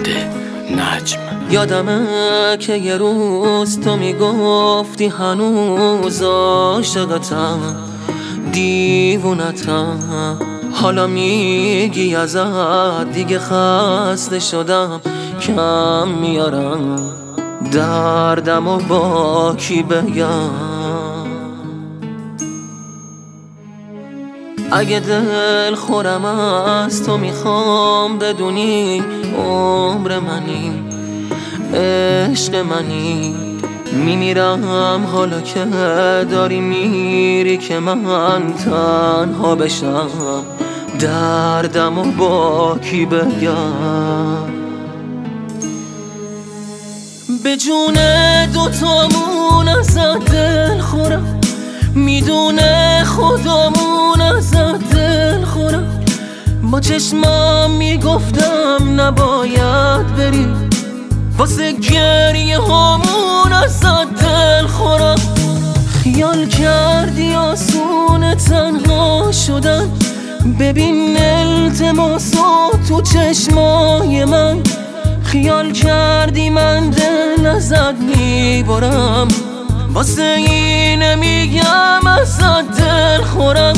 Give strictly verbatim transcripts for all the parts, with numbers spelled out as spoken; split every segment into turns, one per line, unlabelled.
محمد نجم.
یادمه که یه روز تو میگفتی هنوز عاشقتم، دیوونتم. حالا میگی ازت دیگه خسته شدم، کم میارم دردم و با کی بگم. اگه دل خورم از تو میخوام بدونی عمر منی، عشق منی. میمیرم حالا که داری میری که من تنها بشم، دردم و با کی بگم. به جون دوتامون ازت دل خورم، میدونه خدامون ازت دل خورم. با چشمام میگفتم نباید بری، واسه گریه همون ازت دل خورم. خیال کردی آسونه تنها شدن، ببین التماسو تو چشمای من. خیال کردی من دل ازت میبرم، واسه اینه میگم ازت دل خورم.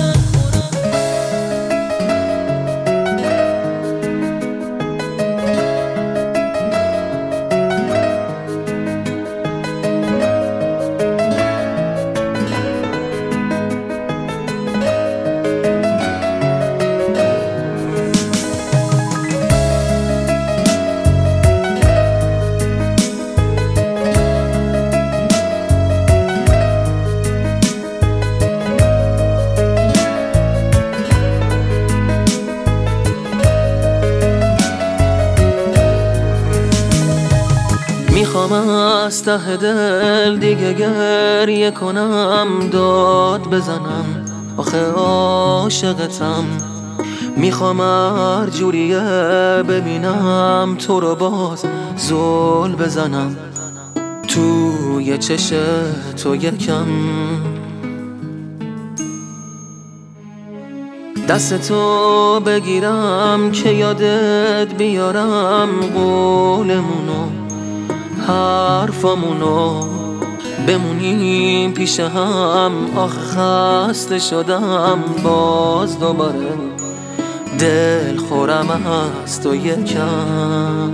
میخوام از ته دل دیگه گریه کنم، داد بزنم آخه عاشقتم. میخوام هر جوریه ببینم تو رو باز زل بزنم توی چش تو یکم. دست تو بگیرم که یادت بیارم قولمونو، حرفامونو. بمونیم پیش هم، آخه خسته شدم باز دوباره دل خورم از تو یکم.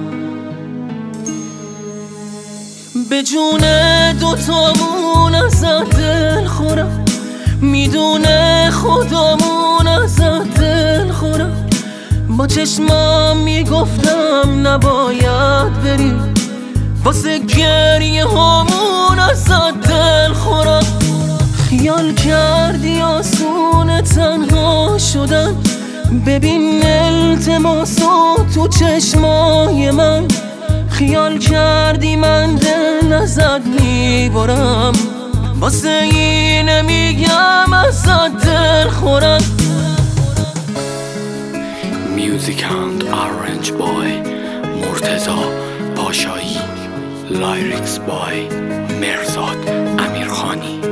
به جون دوتامون ازت دل خورم، میدونه خدامون ازت دل خورم. با چشمام میگفتم نباید بری، واسه گریه همون ازت دل خورم. خیال کردی آسونه تنها شدن، ببین التماسو تو چشمای من. خیال کردی من دل ازت میبرم، واسه اینه میگم ازت دل خورم.
Music and Arrange by مرتضی پاشایی. Lyrics by مرزاد امیرخانی.